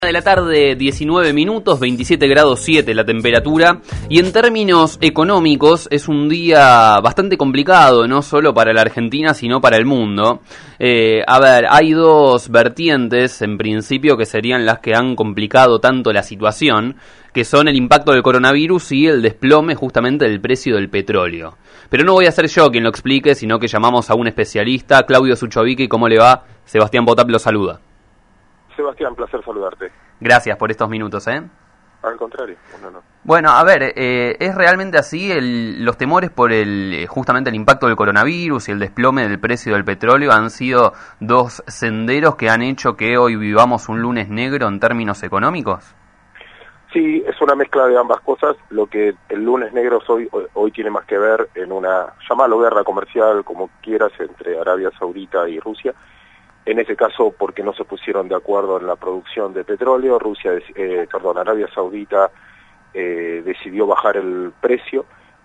De la tarde, 19 minutos, 27 grados 7 la temperatura, y en términos económicos es un día bastante complicado, no solo para la Argentina, sino para el mundo. Hay dos vertientes, en principio, que serían las que han complicado tanto la situación, que son el impacto del coronavirus y el desplome justamente del precio del petróleo. Pero no voy a ser yo quien lo explique, sino que llamamos a un especialista, Claudio Suchovicki. ¿Cómo le va? Sebastián Potap lo saluda. Sebastián, placer saludarte. Gracias por estos minutos, Al contrario, no. Bueno, ¿es realmente así? Los temores por justamente el impacto del coronavirus y el desplome del precio del petróleo han sido dos senderos que han hecho que hoy vivamos un lunes negro en términos económicos? Sí, es una mezcla de ambas cosas. Lo que el lunes negro hoy tiene más que ver en una, llamalo guerra comercial, como quieras, entre Arabia Saudita y Rusia. En ese caso, porque no se pusieron de acuerdo en la producción de petróleo, Arabia Saudita decidió bajar el precio.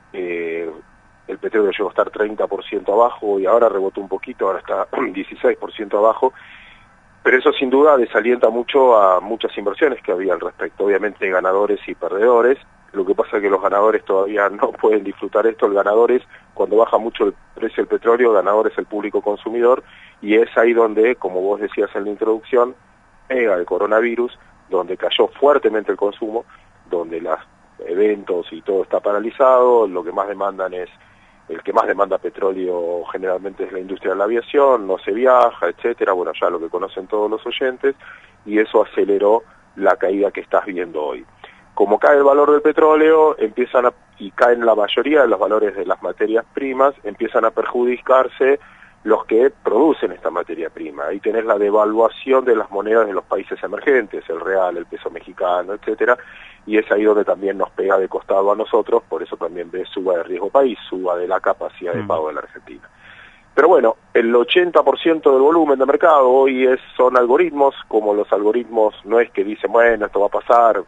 El petróleo llegó a estar 30% abajo y ahora rebotó un poquito, ahora está 16% abajo. Pero eso sin duda desalienta mucho a muchas inversiones que había al respecto. Obviamente ganadores y perdedores. Lo que pasa es que los ganadores todavía no pueden disfrutar esto. El ganador es, cuando baja mucho el precio del petróleo, el ganador es el público consumidor, y es ahí donde, como vos decías en la introducción, pega el coronavirus, donde cayó fuertemente el consumo, donde los eventos y todo está paralizado. Lo que más demandan el que más demanda petróleo generalmente es la industria de la aviación, no se viaja, etcétera. Bueno, ya lo que conocen todos los oyentes, y eso aceleró la caída que estás viendo hoy. Como cae el valor del petróleo, y caen la mayoría de los valores de las materias primas, empiezan a perjudicarse los que producen esta materia prima. Ahí tenés la devaluación de las monedas de los países emergentes, el real, el peso mexicano, etcétera, y es ahí donde también nos pega de costado a nosotros. Por eso también ves suba de riesgo país, suba de la capacidad de pago de la Argentina. Pero bueno, el 80% del volumen de mercado hoy son algoritmos. Como los algoritmos no es que dicen, bueno, esto va a pasar,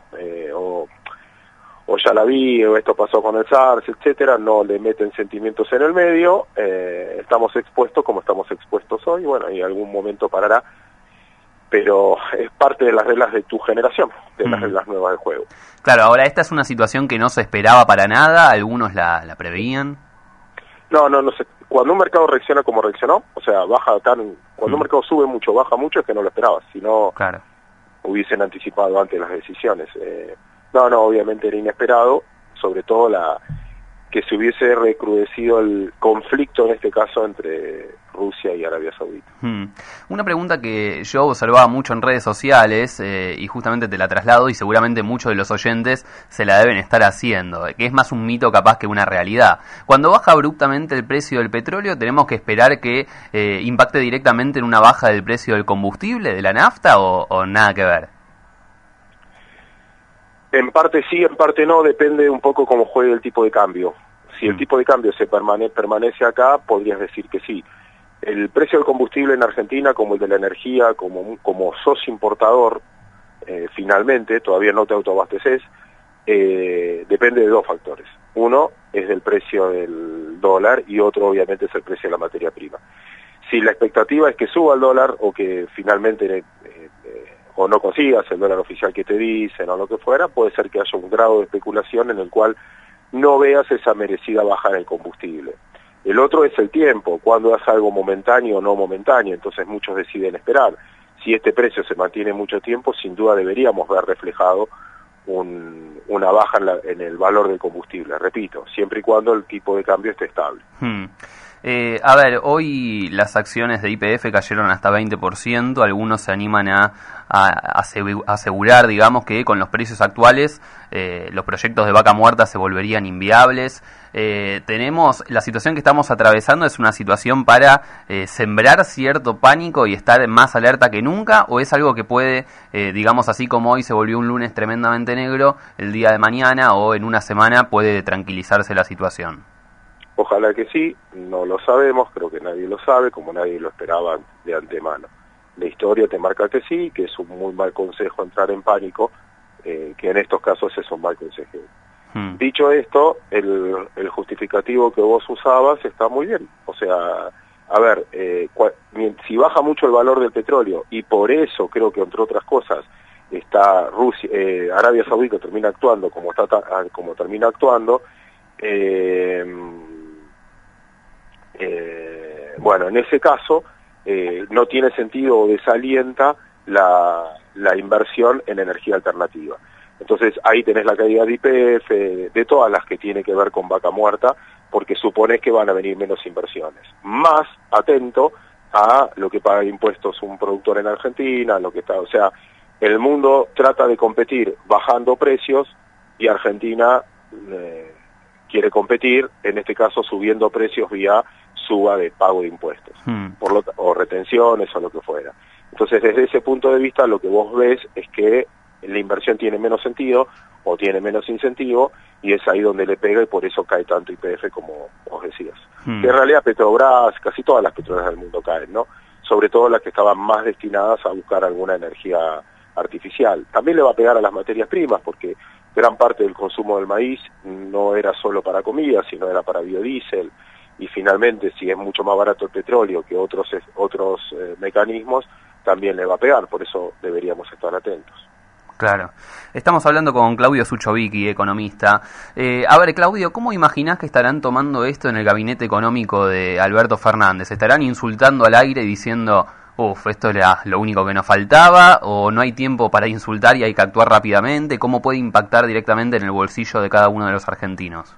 o ya la vi, o esto pasó con el SARS, etcétera, no le meten sentimientos en el medio. Estamos expuestos como estamos expuestos hoy, bueno, y en algún momento parará, pero es parte de las reglas de tu generación, de las reglas nuevas del juego. Claro, ahora esta es una situación que no se esperaba para nada, algunos la preveían. No sé. Cuando un mercado reacciona como reaccionó, o sea, cuando un mercado sube mucho, baja mucho, es que no lo esperabas, si no claro, hubiesen anticipado antes las decisiones. No, obviamente era inesperado, sobre todo que se hubiese recrudecido el conflicto, en este caso, entre Rusia y Arabia Saudita. Una pregunta que yo observaba mucho en redes sociales, y justamente te la traslado, y seguramente muchos de los oyentes se la deben estar haciendo, que es más un mito capaz que una realidad. Cuando baja abruptamente el precio del petróleo, ¿tenemos que esperar que impacte directamente en una baja del precio del combustible, de la nafta, o nada que ver? En parte sí, en parte no, depende un poco cómo juegue el tipo de cambio. Si el tipo de cambio permanece acá, podrías decir que sí. El precio del combustible en Argentina, como el de la energía, como sos importador, finalmente, todavía no te autoabasteces, depende de dos factores. Uno es del precio del dólar y otro obviamente es el precio de la materia prima. Si la expectativa es que suba el dólar o que finalmente o no consigas el dólar oficial que te dicen o lo que fuera, puede ser que haya un grado de especulación en el cual no veas esa merecida baja en el combustible. El otro es el tiempo, cuando es algo momentáneo o no momentáneo, entonces muchos deciden esperar. Si este precio se mantiene mucho tiempo, sin duda deberíamos ver reflejado una baja en el valor del combustible, repito, siempre y cuando el tipo de cambio esté estable. Hoy las acciones de YPF cayeron hasta 20%, algunos se animan a asegurar, digamos, que con los precios actuales los proyectos de vaca muerta se volverían inviables. La situación que estamos atravesando es una situación para sembrar cierto pánico y estar más alerta que nunca, o es algo que puede, digamos, así como hoy se volvió un lunes tremendamente negro, el día de mañana o en una semana puede tranquilizarse la situación. Ojalá que sí, no lo sabemos, creo que nadie lo sabe, como nadie lo esperaba de antemano. La historia te marca que sí, que es un muy mal consejo entrar en pánico, que en estos casos es un mal consejero. Dicho esto, el justificativo que vos usabas está muy bien. O sea, a ver, si baja mucho el valor del petróleo, y por eso creo que, entre otras cosas, está Rusia, Arabia Saudita termina actuando como termina actuando, bueno, en ese caso no tiene sentido o desalienta la inversión en energía alternativa. Entonces ahí tenés la caída de YPF, de todas las que tiene que ver con vaca muerta, porque supones que van a venir menos inversiones. Más atento a lo que paga impuestos un productor en Argentina, lo que está, o sea, el mundo trata de competir bajando precios y Argentina quiere competir, en este caso subiendo precios vía suba de pago de impuestos, o retenciones o lo que fuera. Entonces, desde ese punto de vista, lo que vos ves es que la inversión tiene menos sentido o tiene menos incentivo, y es ahí donde le pega y por eso cae tanto YPF como vos decías. Que en realidad Petrobras, casi todas las petroleras del mundo caen, ¿no? Sobre todo las que estaban más destinadas a buscar alguna energía artificial. También le va a pegar a las materias primas, porque gran parte del consumo del maíz no era solo para comida, sino era para biodiesel, y finalmente si es mucho más barato el petróleo que otros mecanismos, también le va a pegar, por eso deberíamos estar atentos. Claro. Estamos hablando con Claudio Suchovicki, economista. A ver, Claudio, ¿cómo imaginás que estarán tomando esto en el gabinete económico de Alberto Fernández? ¿Estarán insultando al aire diciendo, esto era lo único que nos faltaba, o no hay tiempo para insultar y hay que actuar rápidamente? ¿Cómo puede impactar directamente en el bolsillo de cada uno de los argentinos?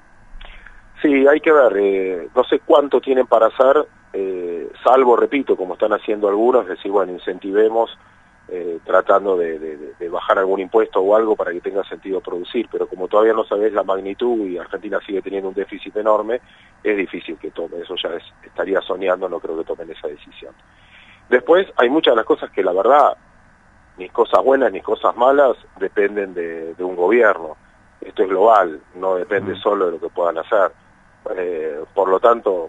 Sí, hay que ver, no sé cuánto tienen para hacer, salvo, repito, como están haciendo algunos, decir, bueno, incentivemos tratando de bajar algún impuesto o algo para que tenga sentido producir, pero como todavía no sabés la magnitud y Argentina sigue teniendo un déficit enorme, es difícil que tome, eso ya estaría soñando, no creo que tomen esa decisión. Después hay muchas de las cosas que la verdad, ni cosas buenas ni cosas malas, dependen de un gobierno. Esto es global, no depende solo de lo que puedan hacer. Por lo tanto,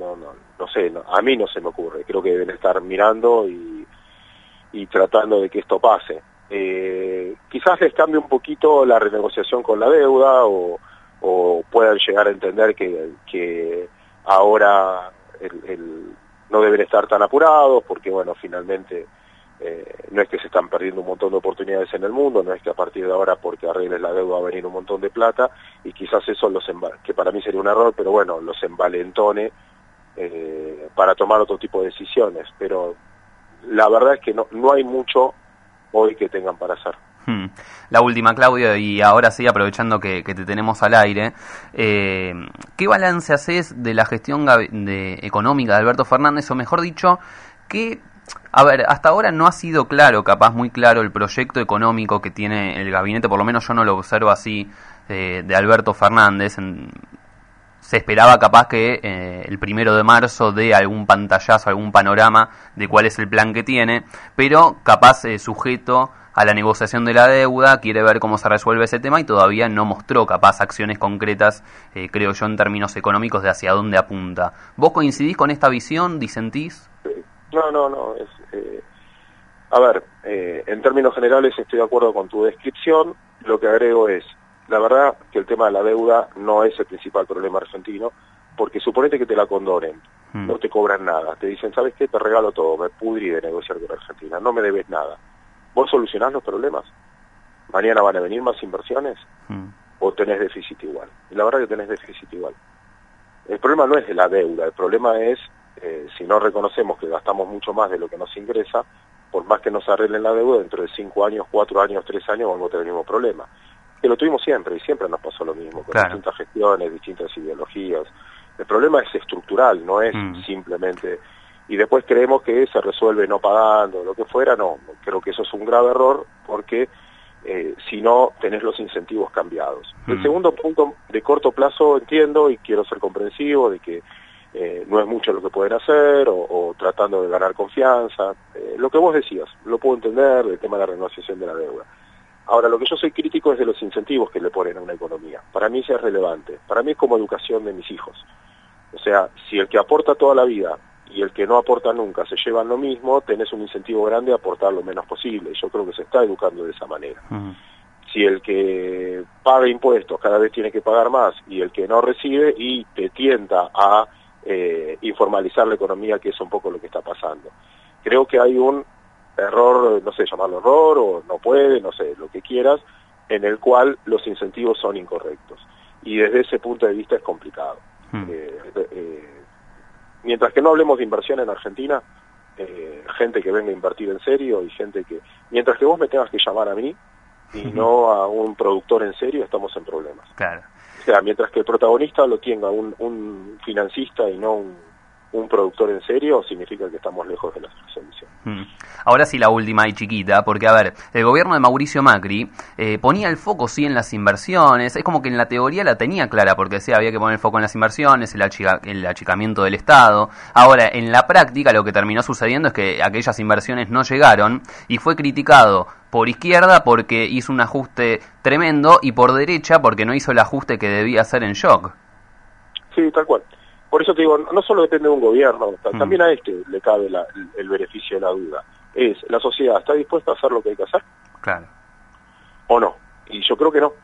no sé, a mí no se me ocurre. Creo que deben estar mirando y tratando de que esto pase. Quizás les cambie un poquito la renegociación con la deuda o puedan llegar a entender que ahora no deben estar tan apurados porque, bueno, finalmente no es que se están perdiendo un montón de oportunidades en el mundo, no es que a partir de ahora porque arregles la deuda va a venir un montón de plata, y quizás eso que para mí sería un error, pero bueno, los envalentone para tomar otro tipo de decisiones, pero la verdad es que no hay mucho hoy que tengan para hacer. La última, Claudio, y ahora sí, aprovechando que te tenemos al aire, ¿qué balance haces de la gestión económica de Alberto Fernández? O mejor dicho, a ver, hasta ahora no ha sido claro, capaz muy claro, el proyecto económico que tiene el gabinete, por lo menos yo no lo observo así, de Alberto Fernández. Se esperaba capaz que el 1 de marzo dé algún pantallazo, algún panorama de cuál es el plan que tiene, pero capaz sujeto a la negociación de la deuda, quiere ver cómo se resuelve ese tema y todavía no mostró capaz acciones concretas, creo yo, en términos económicos de hacia dónde apunta. ¿Vos coincidís con esta visión? ¿Disentís? No. A ver, en términos generales estoy de acuerdo con tu descripción. Lo que agrego es, la verdad que el tema de la deuda no es el principal problema argentino, porque suponete que te la condonen, no te cobran nada, te dicen, ¿sabes qué? Te regalo todo, me pudrí de negociar con Argentina, no me debes nada. ¿Vos solucionás los problemas? ¿Mañana van a venir más inversiones? ¿O tenés déficit igual? Y la verdad que tenés déficit igual. El problema no es de la deuda, el problema es, si no reconocemos que gastamos mucho más de lo que nos ingresa, por más que nos arreglen la deuda, dentro de 5 años, 4 años, 3 años, vamos a tener el mismo problema. Que lo tuvimos siempre, y siempre nos pasó lo mismo, con distintas gestiones, distintas ideologías. El problema es estructural, no es simplemente... Y después creemos que se resuelve no pagando, lo que fuera, no. Creo que eso es un grave error, porque si no, tenés los incentivos cambiados. El segundo punto, de corto plazo, entiendo y quiero ser comprensivo de que no es mucho lo que pueden hacer, o tratando de ganar confianza. Lo que vos decías, lo puedo entender, el tema de la renegociación de la deuda. Ahora, lo que yo soy crítico es de los incentivos que le ponen a una economía. Para mí eso es relevante. Para mí es como educación de mis hijos. O sea, si el que aporta toda la vida y el que no aporta nunca se llevan lo mismo, tenés un incentivo grande a aportar lo menos posible. Yo creo que se está educando de esa manera. Si el que paga impuestos cada vez tiene que pagar más, y el que no recibe, y te tienta a informalizar la economía, que es un poco lo que está pasando. Creo que hay un error, no sé, llamarlo error, o no puede, no sé, lo que quieras, en el cual los incentivos son incorrectos. Y desde ese punto de vista es complicado. Mientras que no hablemos de inversión en Argentina, gente que venga a invertir en serio y gente que... Mientras que vos me tengas que llamar a mí y no a un productor en serio, estamos en problemas. Claro. O sea, mientras que el protagonista lo tenga un financista y no un productor en serio, significa que estamos lejos de la solución. Ahora sí la última y chiquita, porque a ver, el gobierno de Mauricio Macri ponía el foco sí en las inversiones, es como que en la teoría la tenía clara, porque sí, había que poner el foco en las inversiones, el achicamiento del Estado. Ahora, en la práctica lo que terminó sucediendo es que aquellas inversiones no llegaron y fue criticado por izquierda porque hizo un ajuste tremendo y por derecha porque no hizo el ajuste que debía hacer en shock. Sí, tal cual. Por eso te digo, no solo depende de un gobierno, también a este le cabe el beneficio de la duda. ¿La sociedad está dispuesta a hacer lo que hay que hacer? Claro. ¿O no? Y yo creo que no.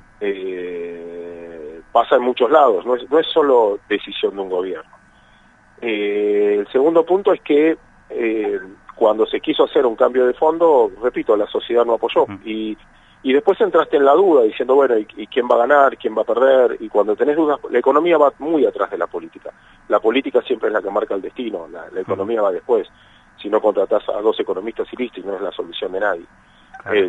Pasa en muchos lados, no es solo decisión de un gobierno. El segundo punto es que cuando se quiso hacer un cambio de fondo, repito, la sociedad no apoyó. Y después entraste en la duda diciendo, bueno, ¿y quién va a ganar? ¿Quién va a perder? Y cuando tenés dudas, la economía va muy atrás de la política. La política siempre es la que marca el destino, la economía va después. Si no contratás a 2 economistas y listo, y no es la solución de nadie. Claro.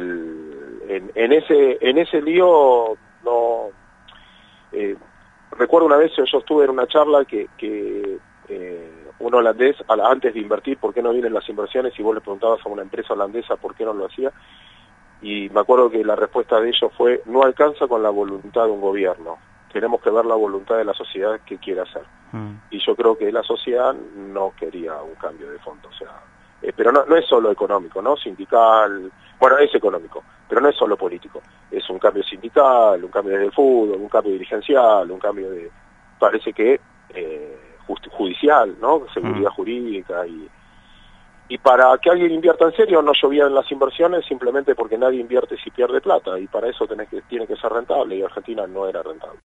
En ese lío, no... recuerdo una vez, yo estuve en una charla que un holandés, antes de invertir, ¿por qué no vienen las inversiones? Y vos le preguntabas a una empresa holandesa por qué no lo hacía. Y me acuerdo que la respuesta de ellos fue, no alcanza con la voluntad de un gobierno, tenemos que ver la voluntad de la sociedad que quiere hacer. Y yo creo que la sociedad no quería un cambio de fondo, o sea, pero no es solo económico, ¿no? Sindical, bueno, es económico, pero no es solo político, es un cambio sindical, un cambio desde el fútbol, un cambio dirigencial, un cambio de, parece que judicial, ¿no? Seguridad jurídica y para que alguien invierta en serio no llovían las inversiones simplemente porque nadie invierte si pierde plata y para eso tiene que ser rentable y Argentina no era rentable.